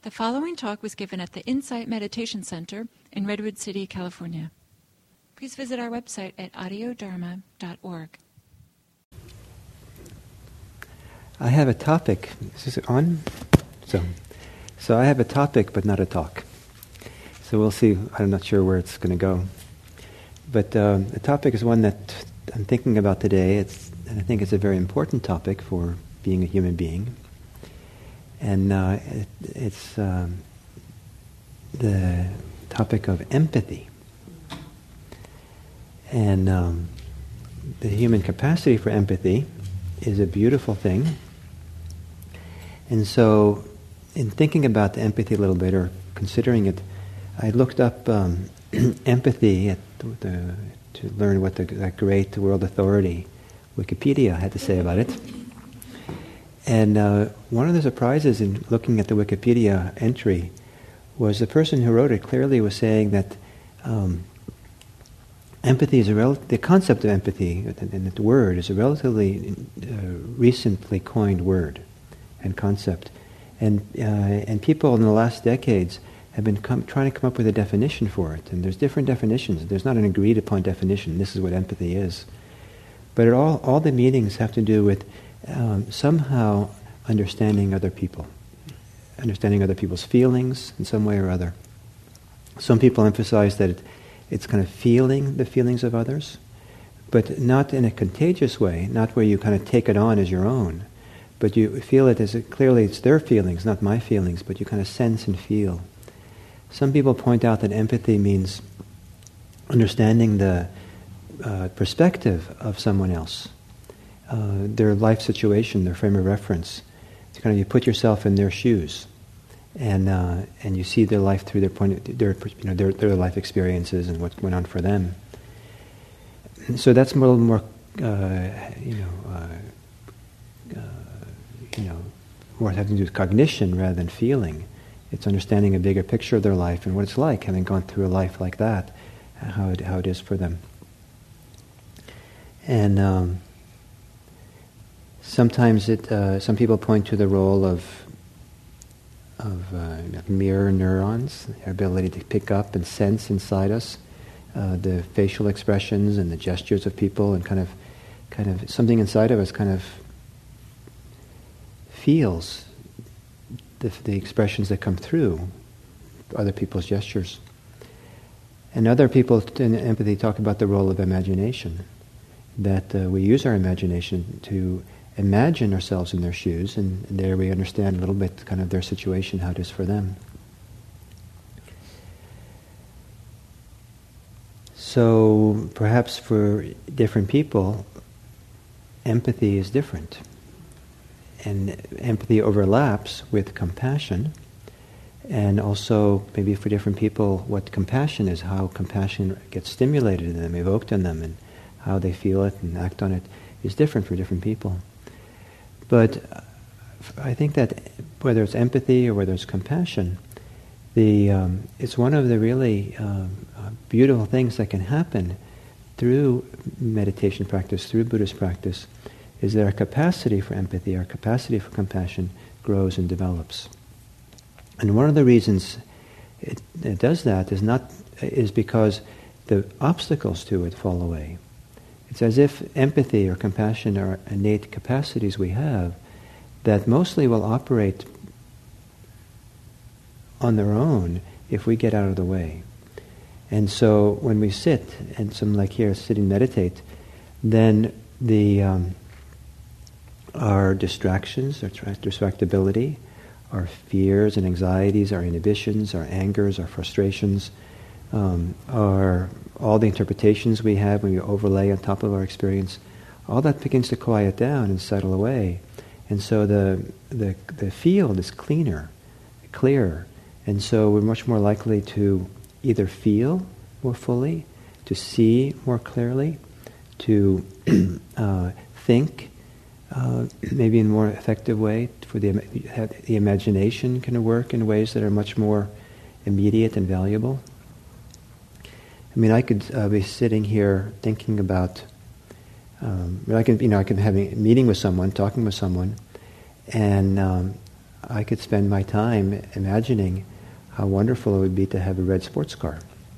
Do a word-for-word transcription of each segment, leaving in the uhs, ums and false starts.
The following talk was given at the Insight Meditation Center in Redwood City, California. Please visit our website at audio dharma dot org. I have a topic. Is this on? So, so I have a topic, but not a talk. So we'll see. I'm not sure where it's going to go. But um, the topic is one that I'm thinking about today. It's, and I think it's a very important topic for being a human being. And uh, it, it's um, the topic of empathy. And um, the human capacity for empathy is a beautiful thing. And so, in thinking about the empathy a little bit, or considering it, I looked up um, empathy at the, to learn what the, that great world authority, Wikipedia, had to say about it. And uh, one of the surprises in looking at the Wikipedia entry was the person who wrote it clearly was saying that um, empathy is a rel- the concept of empathy, and the word is a relatively uh, recently coined word and concept, and uh, and people in the last decades have been com- trying to come up with a definition for it. And there's different definitions. There's not an agreed upon definition. This is what empathy is, but it all all the meanings have to do with Um, somehow understanding other people, understanding other people's feelings in some way or other. Some people emphasize that it, it's kind of feeling the feelings of others, but not in a contagious way, not where you kind of take it on as your own, but you feel it as a, clearly it's their feelings, not my feelings, but you kind of sense and feel. Some people point out that empathy means understanding the uh, perspective of someone else. Uh, their life situation, their frame of reference. It's kind of you put yourself in their shoes, and uh, and you see their life through their point, of, their you know their their life experiences and what went on for them. So that's a little more, uh, you know, uh, uh, you know, more having to do with cognition rather than feeling. It's understanding a bigger picture of their life and what it's like having gone through a life like that, how it how it is for them. And um, Sometimes it. Uh, some people point to the role of of uh, mirror neurons, their ability to pick up and sense inside us uh, the facial expressions and the gestures of people, and kind of, kind of something inside of us kind of feels the, the expressions that come through other people's gestures. And other people in empathy talk about the role of imagination, that uh, we use our imagination to imagine ourselves in their shoes, and, and there we understand a little bit kind of their situation, how it is for them. So perhaps for different people, empathy is different. And empathy overlaps with compassion, and also maybe for different people what compassion is, how compassion gets stimulated in them, evoked in them, and how they feel it and act on it is different for different people. But I think that whether it's empathy or whether it's compassion, the um, it's one of the really um, uh, beautiful things that can happen through meditation practice, through Buddhist practice, is that our capacity for empathy, our capacity for compassion grows and develops. And one of the reasons it, it does that is not is because the obstacles to it fall away. It's as if empathy or compassion are innate capacities we have that mostly will operate on their own if we get out of the way. And so when we sit, and some like here, sit and meditate, then the um, our distractions, our distractibility, our fears and anxieties, our inhibitions, our angers, our frustrations, um, our all the interpretations we have when we overlay on top of our experience, all that begins to quiet down and settle away. And so the the the field is cleaner, clearer. And so we're much more likely to either feel more fully, to see more clearly, to uh, think uh, maybe in a more effective way. For the the imagination can work in ways that are much more immediate and valuable. I mean, I could uh, be sitting here thinking about. Um, I can, you know, I can have a meeting with someone, talking with someone, and um, I could spend my time imagining how wonderful it would be to have a red sports car.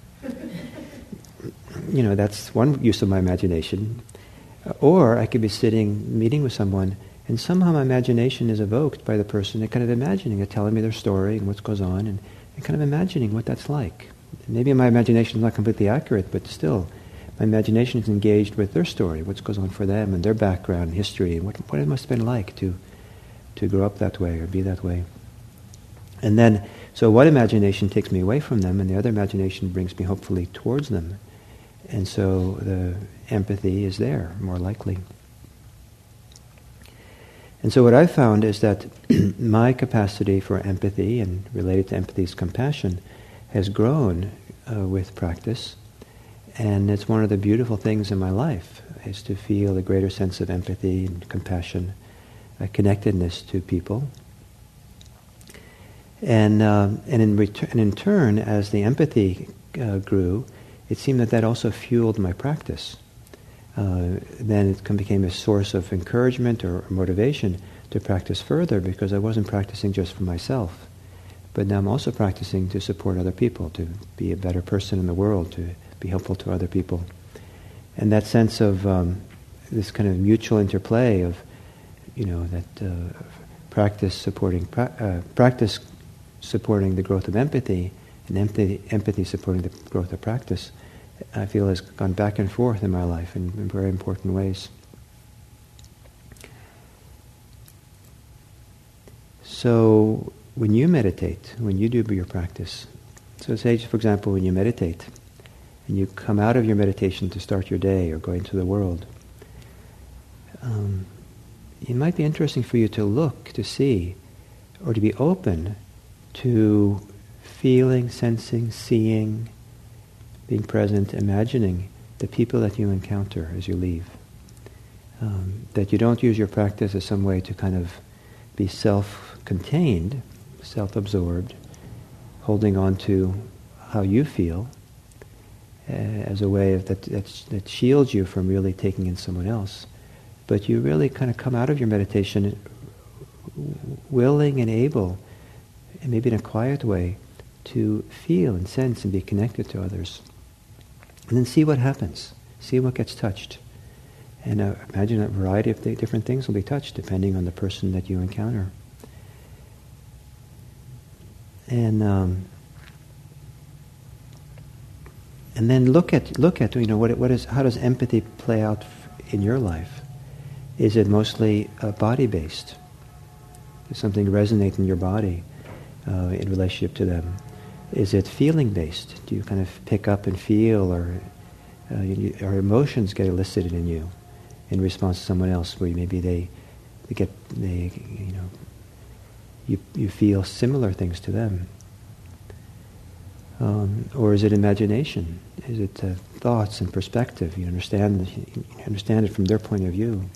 You know, that's one use of my imagination. Or I could be sitting, meeting with someone, and somehow my imagination is evoked by the person, and kind of imagining it, telling me their story and what goes on, and, and kind of imagining what that's like. Maybe my imagination is not completely accurate, but still, my imagination is engaged with their story, what goes on for them, and their background, and history, and what, what it must have been like to to grow up that way or be that way. And then, so one imagination takes me away from them, and the other imagination brings me hopefully towards them. And so the empathy is there, more likely. And so what I've found is that my capacity for empathy, and related to empathy is compassion, has grown uh, with practice. And it's one of the beautiful things in my life, is to feel a greater sense of empathy and compassion, a connectedness to people. And uh, and in return, and in turn, as the empathy uh, grew, it seemed that that also fueled my practice. Uh, then it became a source of encouragement or motivation to practice further, because I wasn't practicing just for myself, but now I'm also practicing to support other people, to be a better person in the world, to be helpful to other people. And that sense of um, this kind of mutual interplay of, you know, that uh, practice supporting pra- uh, practice supporting the growth of empathy, and empathy, empathy supporting the growth of practice, I feel has gone back and forth in my life in, in very important ways. So when you meditate, when you do your practice, so say, for example, when you meditate, and you come out of your meditation to start your day or go into the world, um, it might be interesting for you to look, to see, or to be open to feeling, sensing, seeing, being present, imagining the people that you encounter as you leave. Um, that you don't use your practice as some way to kind of be self-contained, self-absorbed, holding on to how you feel uh, as a way of that, that that shields you from really taking in someone else. But you really kind of come out of your meditation willing and able, and maybe in a quiet way, to feel and sense and be connected to others. And then see what happens. See what gets touched. And uh, imagine a variety of th- different things will be touched depending on the person that you encounter. And um, and then look at look at you know what what is how does empathy play out f- in your life? Is it mostly uh, body based? Does something resonate in your body uh, in relationship to them? Is it feeling based? Do you kind of pick up and feel, or uh, you, or emotions get elicited in you in response to someone else, where maybe they, they get they you know you you feel similar things to them? Um, or is it imagination? Is it uh, thoughts and perspective? You understand you understand it from their point of view.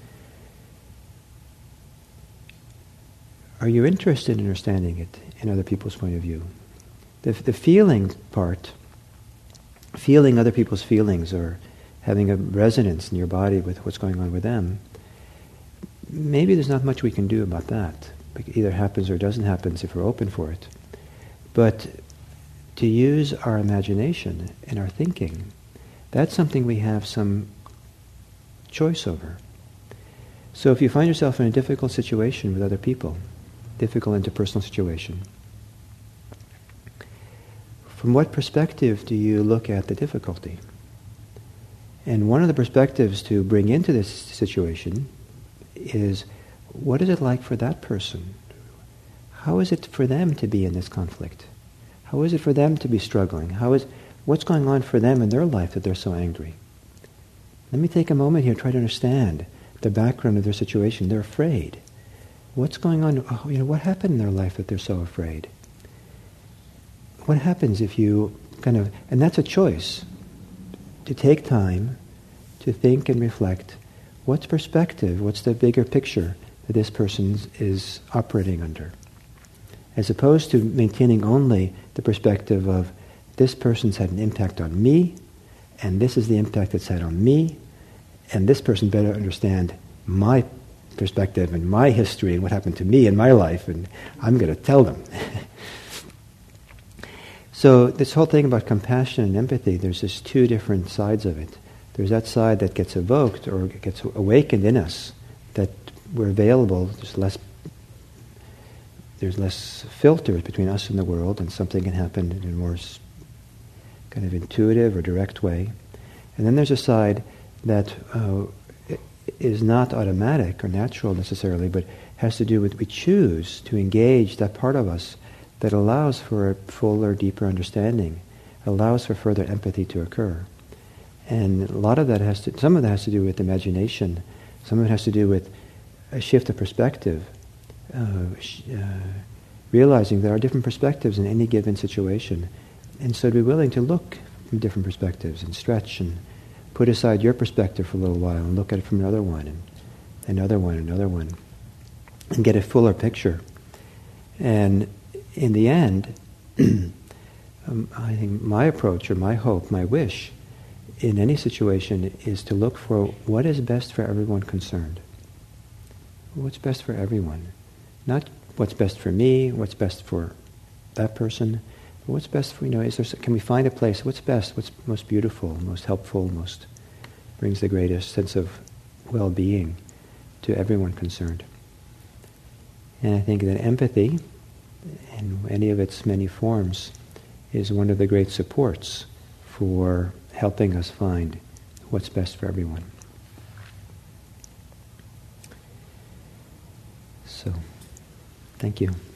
Are you interested in understanding it in other people's point of view? The, the feeling part, feeling other people's feelings or having a resonance in your body with what's going on with them, maybe there's not much we can do about that. It either happens or doesn't happen if we're open for it. But to use our imagination and our thinking, that's something we have some choice over. So if you find yourself in a difficult situation with other people, difficult interpersonal situation, from what perspective do you look at the difficulty? And one of the perspectives to bring into this situation is, what is it like for that person? How is it for them to be in this conflict? How is it for them to be struggling? How is what's going on for them in their life that they're so angry? Let me take a moment here and try to understand the background of their situation. They're afraid. What's going on? Oh, you know, what happened in their life that they're so afraid? What happens if you kind of, and that's a choice, to take time to think and reflect, what's perspective, what's the bigger picture that this person is operating under? As opposed to maintaining only the perspective of, this person's had an impact on me, and this is the impact it's had on me, and this person better understand my perspective and my history and what happened to me in my life, and I'm going to tell them. So this whole thing about compassion and empathy, there's just two different sides of it. There's that side that gets evoked or gets awakened in us, that we're available, there's less there's less filters between us and the world, and something can happen in a more kind of intuitive or direct way. And then there's a side that uh, is not automatic or natural necessarily, but has to do with we choose to engage that part of us that allows for a fuller, deeper understanding, allows for further empathy to occur. And a lot of that has to, some of that has to do with imagination, some of it has to do with a shift of perspective, uh, sh- uh, realizing there are different perspectives in any given situation. And so to be willing to look from different perspectives and stretch and put aside your perspective for a little while and look at it from another one and another one, another one, and get a fuller picture. And in the end, um, I think my approach or my hope, my wish in any situation is to look for what is best for everyone concerned. What's best for everyone? Not what's best for me, what's best for that person, but what's best for, you know, is there, can we find a place, what's best, what's most beautiful, most helpful, most brings the greatest sense of well-being to everyone concerned. And I think that empathy, in any of its many forms, is one of the great supports for helping us find what's best for everyone. So, thank you.